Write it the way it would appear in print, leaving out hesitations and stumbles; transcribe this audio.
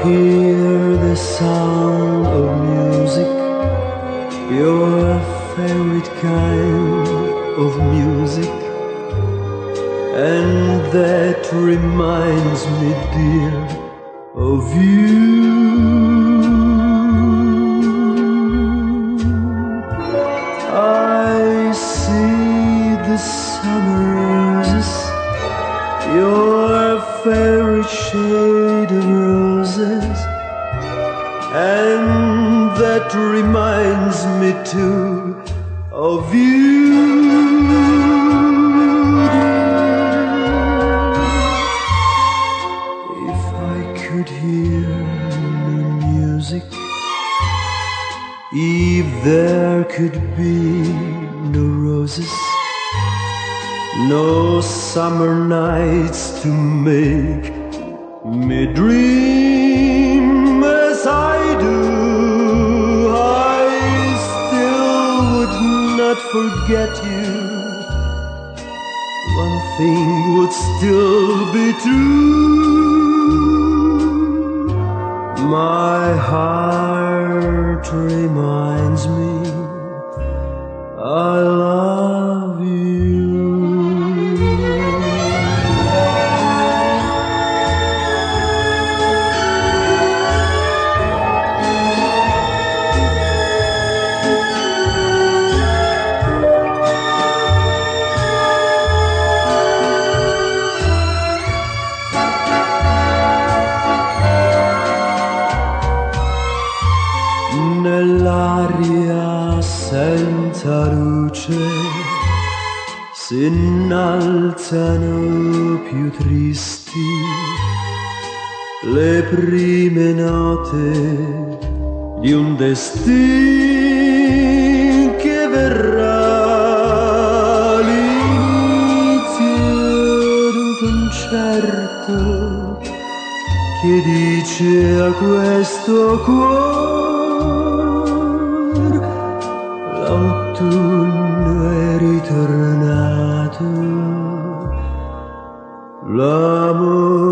hear the sound of music, your favorite kind of music, and that reminds me, dear, of you. I see the summer roses, your favorite shade of roses, and that reminds me too of you. If I could hear the music, if there could be no roses, no summer nights to make me dream as I do, I still would not forget you. One thing would still be true. My heart reminds me I love you. Nell'aria senza luce si innalzano più tristi le prime note di un destin che verrà, l'inizio d'un concerto che dice a questo cuore l'autunno è ritornato, l'amore